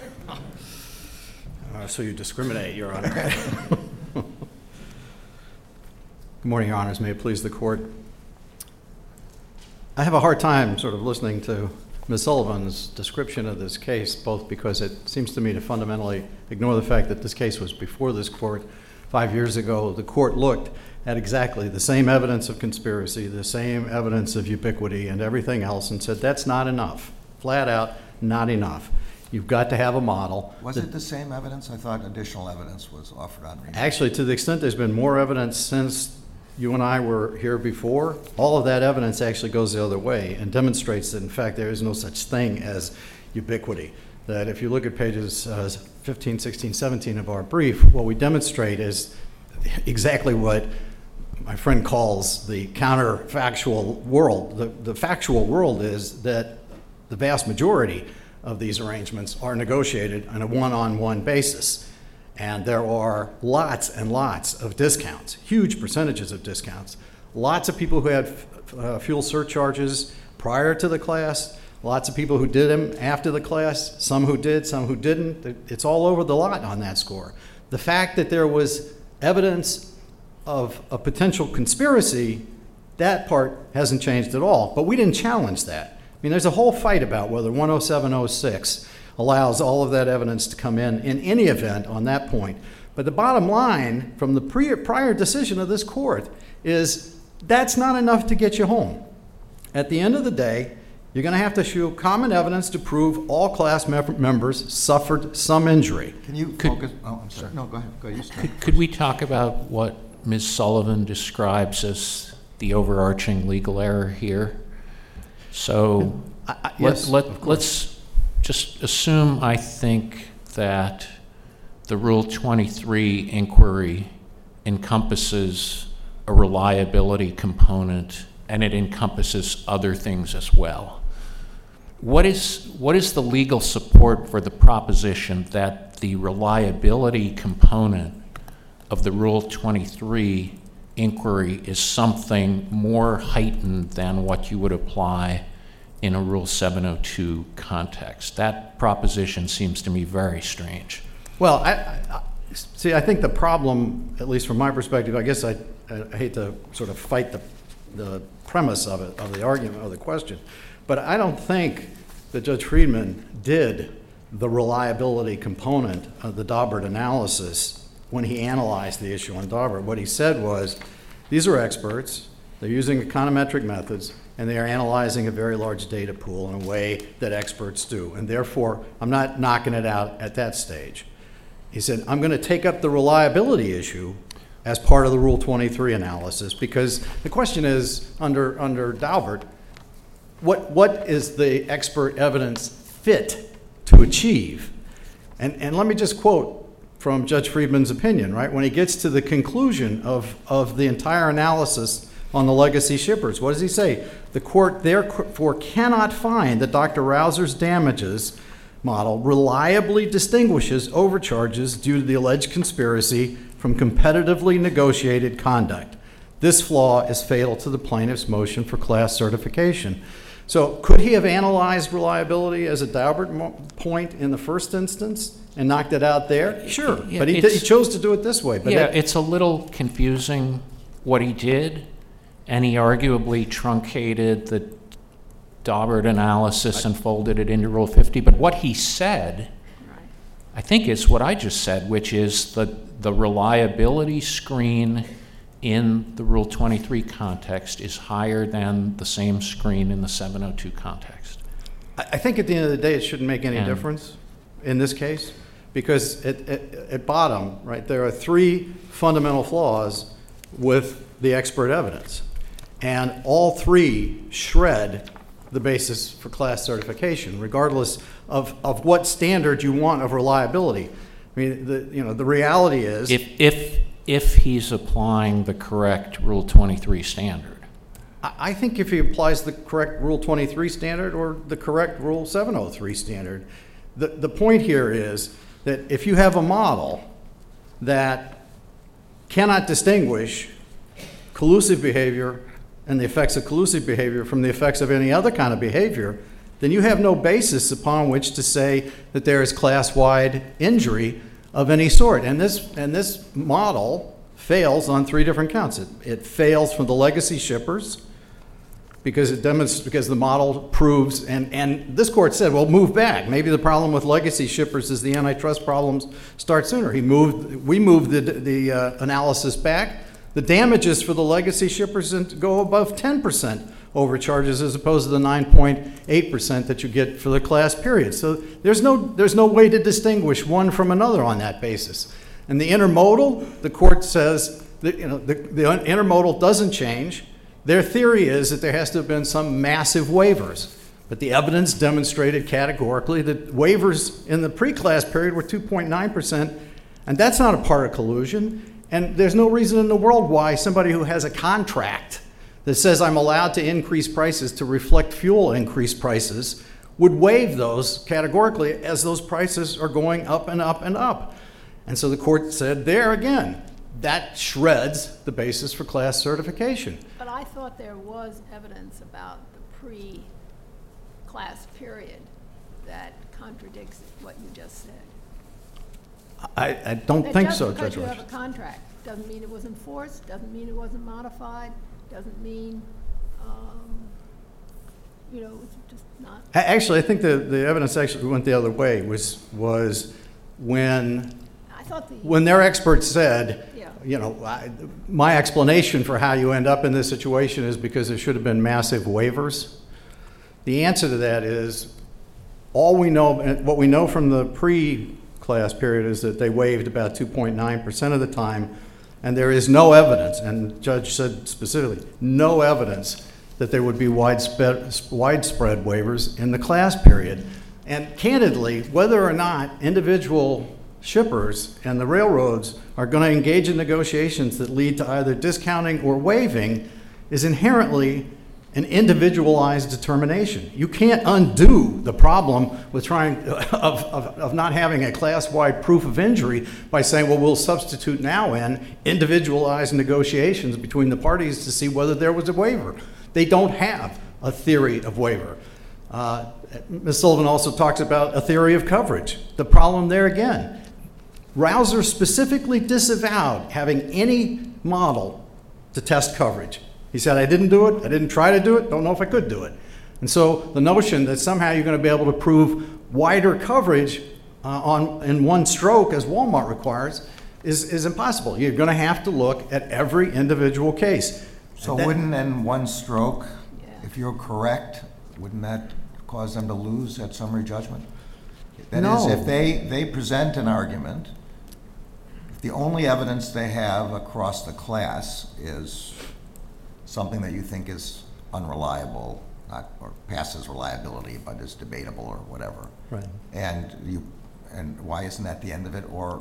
F: So you discriminate, Your Honor. Good morning, Your Honors. May it please the Court. I have a hard time sort of listening to Ms. Sullivan's description of this case, both because it seems to me to fundamentally ignore the fact that this case was before this Court 5 years ago. The Court looked at exactly the same evidence of conspiracy, the same evidence of ubiquity and everything else, and said that's not enough. Flat out, not enough. You've got to have a model.
B: Was it the same evidence? I thought additional evidence was offered on remand.
F: Actually, to the extent there's been more evidence since you and I were here before, all of that evidence actually goes the other way and demonstrates that, in fact, there is no such thing as ubiquity. That if you look at pages 15, 16, 17 of our brief, what we demonstrate is exactly what my friend calls the counterfactual world. The factual world is that the vast majority of these arrangements are negotiated on a one-on-one basis. And there are lots and lots of discounts, huge percentages of discounts. Lots of people who had fuel surcharges prior to the class, lots of people who did them after the class, some who did, some who didn't. It's all over the lot on that score. The fact that there was evidence of a potential conspiracy, that part hasn't changed at all. But we didn't challenge that. I mean, there's a whole fight about whether 10706 allows all of that evidence to come in any event on that point. But the bottom line from the prior decision of this Court is that's not enough to get you home. At the end of the day, you're going to have to show common evidence to prove all class members suffered some injury.
B: Can you focus? Oh, I'm sorry. No, go ahead. Go, you start.
D: Could we talk about what Ms. Sullivan describes as the overarching legal error here? So
F: yes,
D: let's just assume, I think, that the Rule 23 inquiry encompasses a reliability component and it encompasses other things as well. What is the legal support for the proposition that the reliability component of the Rule 23 inquiry is something more heightened than what you would apply in a Rule 702 context? That proposition seems to me very strange.
F: Well, I think the problem, at least from my perspective, I guess I hate to sort of fight the premise of it, of the argument, of the question, but I don't think that Judge Friedman did the reliability component of the Daubert analysis when he analyzed the issue on Daubert. What he said was, these are experts, they're using econometric methods, and they are analyzing a very large data pool in a way that experts do, and therefore I'm not knocking it out at that stage. He said, I'm going to take up the reliability issue as part of the Rule 23 analysis, because the question is, under Daubert, what is the expert evidence fit to achieve? And let me just quote from Judge Friedman's opinion, right? When he gets to the conclusion of the entire analysis on the legacy shippers, what does he say? The Court therefore cannot find that Dr. Rausser's damages model reliably distinguishes overcharges due to the alleged conspiracy from competitively negotiated conduct. This flaw is fatal to the plaintiff's motion for class certification. So could he have analyzed reliability as a Daubert point in the first instance and knocked it out there? Sure,
D: Yeah,
F: but he chose to do it this way. But
D: Yeah, it's a little confusing what he did, and he arguably truncated the Daubert analysis and folded it into Rule 50. But what he said, I think, is what I just said, which is the reliability screen in the Rule 23 context is higher than the same screen in the 702 context.
F: I think at the end of the day, it shouldn't make any difference in this case, because at bottom, right, there are three fundamental flaws with the expert evidence, and all three shred the basis for class certification, regardless of what standard you want of reliability. I mean, the reality is,
D: If he's applying the correct Rule 23 standard.
F: I think if he applies the correct Rule 23 standard or the correct Rule 703 standard, the point here is that if you have a model that cannot distinguish collusive behavior and the effects of collusive behavior from the effects of any other kind of behavior, then you have no basis upon which to say that there is class-wide injury of any sort. And this model fails on three different counts. It fails from the legacy shippers because the model proves, and this court said, well, move back. Maybe the problem with legacy shippers is the antitrust problems start sooner. We moved the analysis back. The damages for the legacy shippers go above 10% overcharges as opposed to the 9.8% that you get for the class period. So there's no way to distinguish one from another on that basis. And the intermodal, the court says that, the intermodal doesn't change. Their theory is that there has to have been some massive waivers. But the evidence demonstrated categorically that waivers in the pre-class period were 2.9%, and that's not a part of collusion. And there's no reason in the world why somebody who has a contract that says I'm allowed to increase prices to reflect fuel increase prices would waive those categorically as those prices are going up and up and up. And so the court said there again, that shreds the basis for class certification.
E: But I thought there was evidence about the pre-class period that contradicts what you just said.
F: I don't think so, Judge
E: Just because you
F: Rush.
E: have a contract doesn't mean it was enforced, doesn't mean it wasn't modified, doesn't mean, it's just not.
F: Actually, I think the evidence actually went the other way, was when
E: I thought
F: when their experts said,
E: Yeah.
F: my explanation for how you end up in this situation is because there should have been massive waivers. The answer to that is what we know from the pre-class period is that they waived about 2.9% of the time, and there is no evidence, and the judge said specifically, no evidence that there would be widespread waivers in the class period. And candidly, whether or not individual shippers and the railroads are going to engage in negotiations that lead to either discounting or waiving is inherently an individualized determination. You can't undo the problem with of not having a class-wide proof of injury by saying, well, we'll substitute now in individualized negotiations between the parties to see whether there was a waiver. They don't have a theory of waiver. Ms. Sullivan also talks about a theory of coverage. The problem there again, Rausser specifically disavowed having any model to test coverage. He said, I didn't do it, I didn't try to do it, don't know if I could do it. And so the notion that somehow you're going to be able to prove wider coverage in one stroke, as Walmart requires, is impossible. You're going to have to look at every individual case.
B: So wouldn't in one stroke, if you're correct, wouldn't that cause them to lose at summary judgment? That is, if they present an argument, if the only evidence they have across the class is something that you think is unreliable, or passes reliability, but is debatable or whatever,
F: right?
B: And why isn't that the end of it, or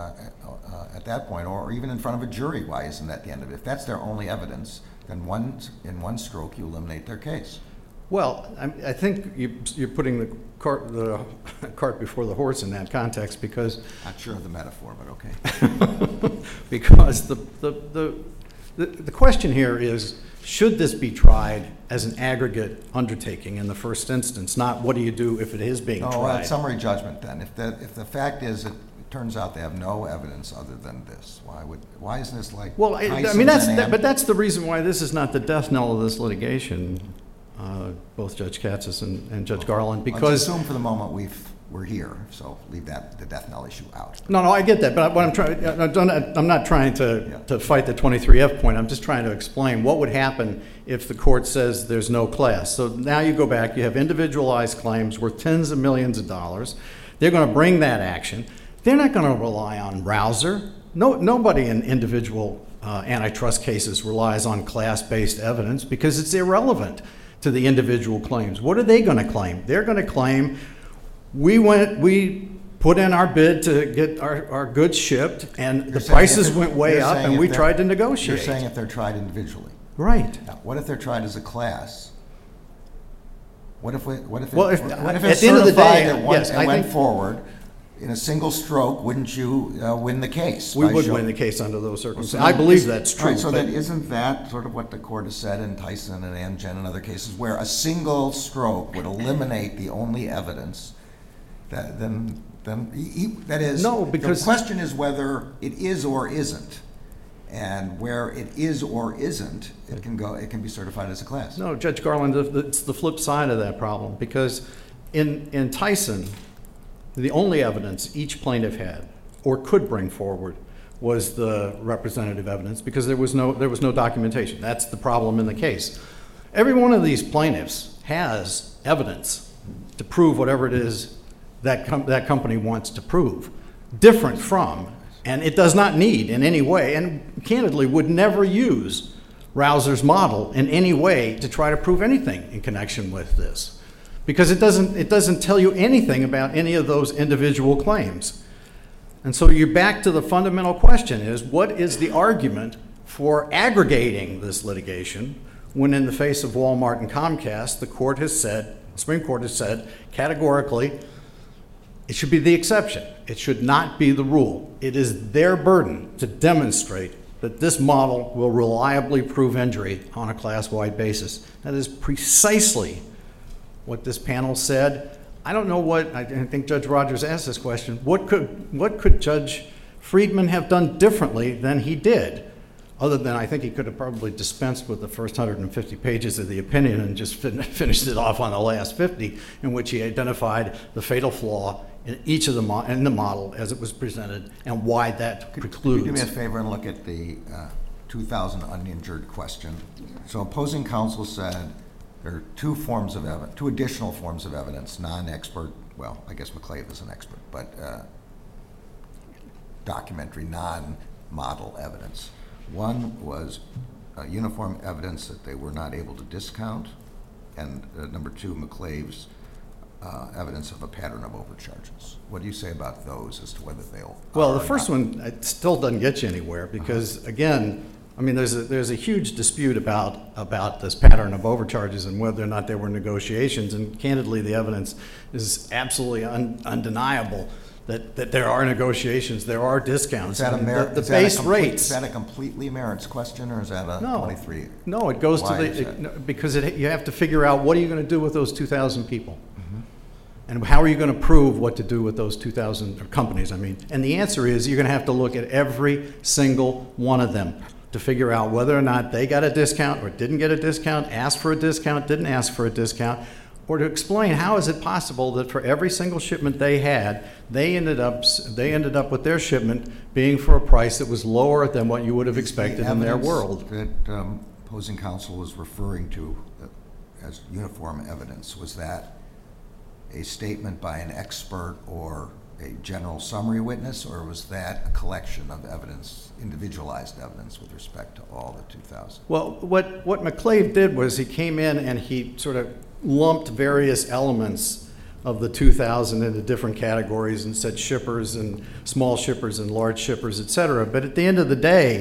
B: at that point, or even in front of a jury, why isn't that the end of it? If that's their only evidence, then in one stroke you eliminate their case.
F: Well, I think you're putting the cart before the horse in that context, because
B: Not sure of the metaphor, but okay.
F: because the question here is, should this be tried as an aggregate undertaking in the first instance, not what do you do if it is being
B: Oh,
F: tried?
B: summary judgment then. If the fact is it turns out they have no evidence other than this, why isn't this like
F: Well, I
B: Tyson's
F: mean,
B: and
F: but that's the reason why this is not the death knell of this litigation, both Judge Katsas and Judge Garland,
B: Let's
F: because
B: assume for the moment we're here, so leave the death knell issue out.
F: no, I get that, but what I'm not trying to fight the 23F point. I'm just trying to explain what would happen if the court says there's no class. So now you go back, you have individualized claims worth tens of millions of dollars. They're going to bring that action. They're not going to rely on Rausser. Nobody in individual antitrust cases relies on class-based evidence because it's irrelevant to the individual claims. What are they going to claim? They're going to claim we put in our bid to get our goods shipped, and the prices went way up, and we tried to negotiate.
B: You're saying if they're tried individually.
F: Right.
B: Now, what if they're tried as a class? What if
F: Well,
B: it's
F: at the end of the day, yes, I
B: went
F: think-
B: forward in a single stroke? Wouldn't you win the case?
F: We
B: by
F: would
B: showing-
F: win the case under those circumstances.
B: So
F: I
B: then
F: believe
B: is-
F: that's
B: all right,
F: true.
B: so
F: but-
B: then isn't that sort of what the court has said in Tyson and Amgen and other cases, where a single stroke would eliminate the only evidence? That is,
F: No, because-
B: the question is whether it is or isn't, and where it is or isn't, it can be certified as a class.
F: No, Judge Garland, it's the flip side of that problem, because in Tyson, the only evidence each plaintiff had or could bring forward was the representative evidence, because there was no documentation. That's the problem in the case. Every one of these plaintiffs has evidence to prove whatever it is that company wants to prove, different from, and it does not need in any way, and candidly would never use Rausser's model in any way to try to prove anything in connection with this, because it doesn't tell you anything about any of those individual claims. And so you're back to the fundamental question is, what is the argument for aggregating this litigation when in the face of Walmart and Comcast, the Supreme Court has said categorically, it should be the exception. It should not be the rule. It is their burden to demonstrate that this model will reliably prove injury on a class-wide basis. That is precisely what this panel said. I don't know I think Judge Rogers asked this question. What could Judge Friedman have done differently than he did? Other than I think he could have probably dispensed with the first 150 pages of the opinion and just finished it off on the last 50, in which he identified the fatal flaw in each of the model as it was presented and why that precludes.
B: Could you do me a favor and look at the 2000 uninjured question? So opposing counsel said there are two additional forms of evidence, non-expert, well, I guess McClave is an expert, but documentary, non-model evidence. One was uniform evidence that they were not able to discount, and number two, McClave's evidence of a pattern of overcharges. What do you say about those as to whether they'll?
F: Well, the first one it still doesn't get you anywhere because, again, I mean, there's a huge dispute about this pattern of overcharges and whether or not there were negotiations. And candidly, the evidence is absolutely undeniable that there are negotiations, there are discounts.
B: Is that a merit?
F: The base rates.
B: Is that a completely merits question, or is that a 23?
F: No, it goes
B: Why
F: to
B: is that?
F: because you have to figure out what are you going to do with those 2,000 people. And how are you going to prove what to do with those 2,000 companies, I mean? And the answer is you're going to have to look at every single one of them to figure out whether or not they got a discount or didn't get a discount, asked for a discount, didn't ask for a discount, or to explain how is it possible that for every single shipment they had, they ended up with their shipment being for a price that was lower than what you would have expected in their world.
B: The evidence that opposing counsel was referring to as uniform evidence, was that a statement by an expert or a general summary witness, or was that a collection of evidence, individualized evidence with respect to all the 2,000?
F: Well, what McClave did was he came in and he sort of lumped various elements of the 2,000 into different categories and said shippers and small shippers and large shippers, et cetera. But at the end of the day,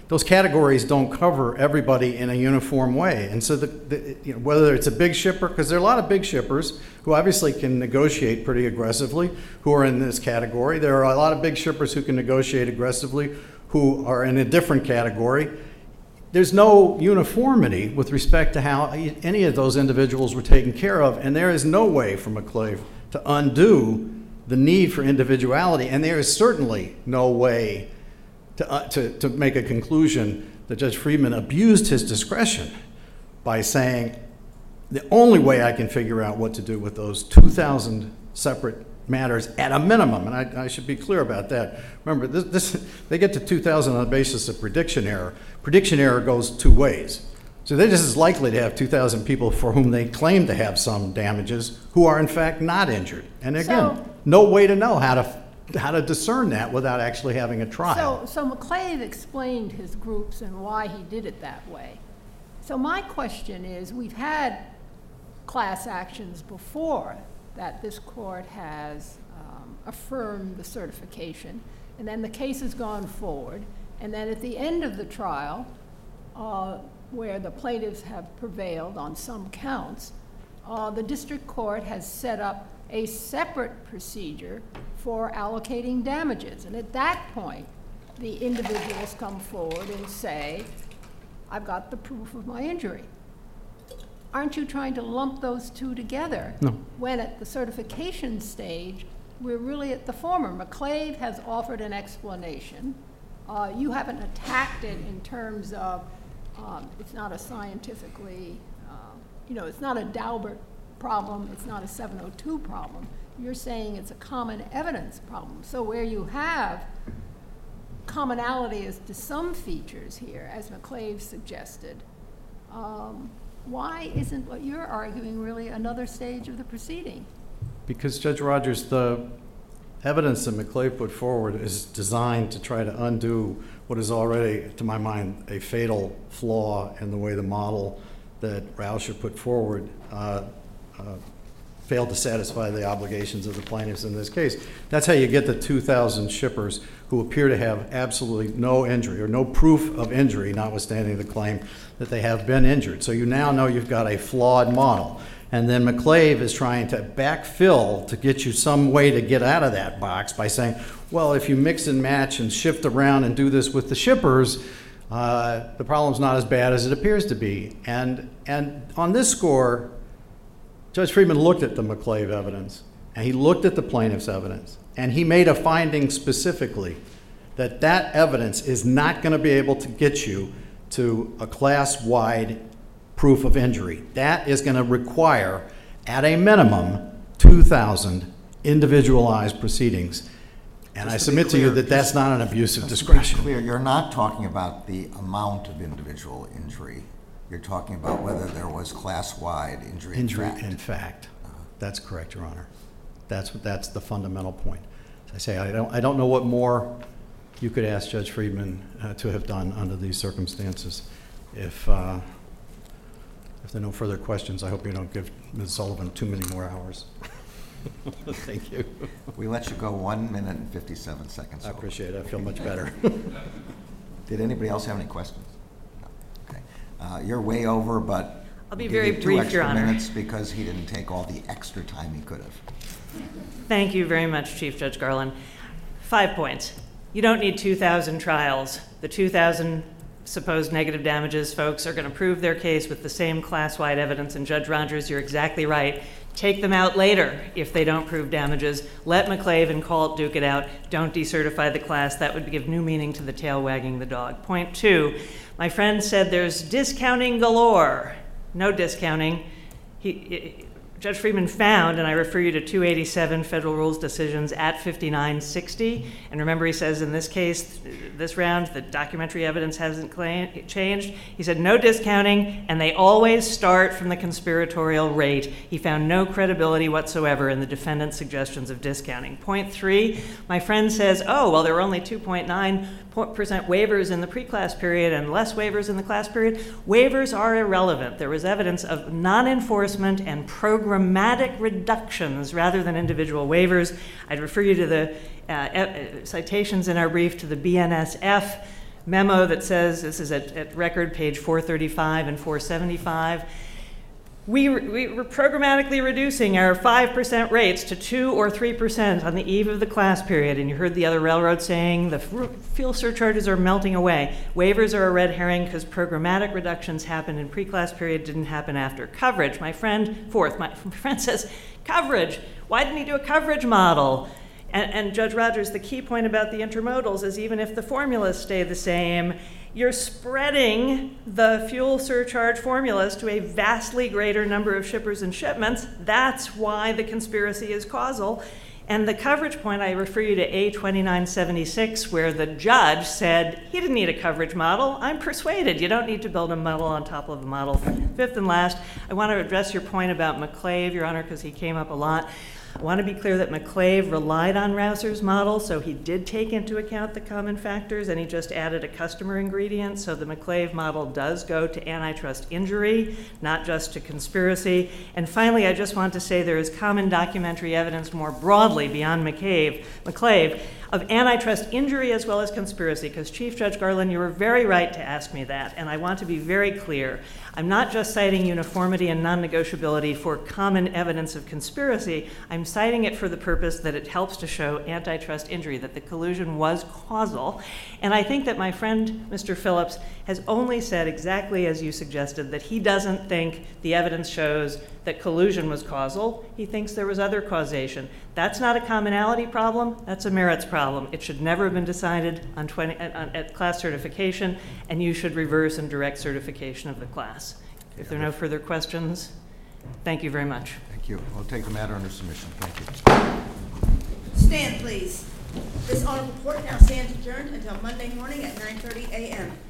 F: those categories don't cover everybody in a uniform way. And so whether it's a big shipper, because there are a lot of big shippers who obviously can negotiate pretty aggressively who are in this category. There are a lot of big shippers who can negotiate aggressively who are in a different category. There's no uniformity with respect to how any of those individuals were taken care of, and there is no way for McClave to undo the need for individuality, and there is certainly no way to make a conclusion that Judge Friedman abused his discretion by saying, the only way I can figure out what to do with those 2,000 separate matters at a minimum, and I should be clear about that. Remember, they get to 2,000 on the basis of prediction error. Prediction error goes two ways. So they're just as likely to have 2,000 people for whom they claim to have some damages who are in fact not injured. And again, no way to know how to discern that without actually having a trial.
E: So McClave explained his groups and why he did it that way. So my question is, we've had class actions before that this court has affirmed the certification, and then the case has gone forward, and then at the end of the trial, where the plaintiffs have prevailed on some counts, the district court has set up a separate procedure for allocating damages. And at that point, the individuals come forward and say, I've got the proof of my injury. Aren't you trying to lump those two together?
F: No.
E: When at the certification stage, we're really at the former. McClave has offered an explanation. You haven't attacked it in terms of it's not a scientifically, it's not a Daubert problem, it's not a 702 problem. You're saying it's a common evidence problem. So where you have commonality as to some features here, as McClave suggested, why isn't what you're arguing really another stage of the proceeding?
F: Because, Judge Rogers, the evidence that McClave put forward is designed to try to undo what is already, to my mind, a fatal flaw in the way the model that Rauscher put forward failed to satisfy the obligations of the plaintiffs in this case. That's how you get the 2,000 shippers who appear to have absolutely no injury or no proof of injury, notwithstanding the claim that they have been injured. So you now know you've got a flawed model. And then McClave is trying to backfill to get you some way to get out of that box by saying, well, if you mix and match and shift around and do this with the shippers, the problem's not as bad as it appears to be. And on this score, Judge Friedman looked at the McClave evidence, and he looked at the plaintiff's evidence, and he made a finding specifically that that evidence is not going to be able to get you to a class-wide proof of injury. That is going to require, at a minimum, 2,000 individualized proceedings. And I submit to you that that's not an abuse of discretion.
B: To be clear, you're not talking about the amount of individual injury. You're talking about whether there was class-wide injury in fact.
F: In fact. That's correct, Your Honor. That's the fundamental point. As I say, I don't know what more you could ask Judge Friedman to have done under these circumstances. If there are no further questions, I hope you don't give Ms. Sullivan too many more hours. Thank you.
B: We let you go 1 minute and 57 seconds.
F: I appreciate it. I feel much better.
B: Did anybody else have any questions? No. Okay. You're way over, but
C: I'll be
B: we'll
C: very
B: give you
C: brief, Your
B: 2 extra
C: Honor.
B: minutes because he didn't take all the extra time he could have.
C: Thank you very much, Chief Judge Garland. 5 points. You don't need 2,000 trials. The 2,000 supposed negative damages folks are going to prove their case with the same class-wide evidence. And Judge Rogers, you're exactly right. Take them out later if they don't prove damages. Let McClave and Colt duke it out. Don't decertify the class. That would give new meaning to the tail wagging the dog. Point 2, my friend said there's discounting galore. No discounting. Judge Friedman found, and I refer you to 287 Federal Rules decisions at 5960. And remember, he says in this case, this round, the documentary evidence hasn't changed. He said no discounting, and they always start from the conspiratorial rate. He found no credibility whatsoever in the defendant's suggestions of discounting. Point 3, my friend says, oh, well, there were only 2.9% waivers in the pre-class period and less waivers in the class period. Waivers are irrelevant. There was evidence of non-enforcement and programmatic reductions rather than individual waivers. I'd refer you to the citations in our brief to the BNSF memo that says, this is at record page 435 and 475, we're programmatically reducing our 5% rates to 2 or 3% on the eve of the class period. And you heard the other railroad saying the fuel surcharges are melting away. Waivers are a red herring because programmatic reductions happened in pre-class period, didn't happen after. Coverage, my friend says, coverage. Why didn't he do a coverage model? And Judge Rogers, the key point about the intermodals is even if the formulas stay the same, you're spreading the fuel surcharge formulas to a vastly greater number of shippers and shipments. That's why the conspiracy is causal. And the coverage point, I refer you to A2976, where the judge said he didn't need a coverage model. I'm persuaded you don't need to build a model on top of a model. Fifth and last, I want to address your point about McClave, Your Honor, because he came up a lot. I want to be clear that McClave relied on Rausser's model, so he did take into account the common factors, and he just added a customer ingredient. So the McClave model does go to antitrust injury, not just to conspiracy. And finally, I just want to say there is common documentary evidence more broadly beyond McClave of antitrust injury as well as conspiracy, because Chief Judge Garland, you were very right to ask me that, and I want to be very clear. I'm not just citing uniformity and non-negotiability for common evidence of conspiracy. I'm citing it for the purpose that it helps to show antitrust injury, that the collusion was causal. And I think that my friend, Mr. Phillips, has only said exactly as you suggested, that he doesn't think the evidence shows that collusion was causal. He thinks there was other causation. That's not a commonality problem, that's a merits problem. It should never have been decided at class certification, and you should reverse and direct certification of the class. If there are no further questions, thank you very much.
B: Thank you. We'll take the matter under submission. Thank you.
A: Stand, please. This honorable court now stands adjourned until Monday morning at 9:30 a.m.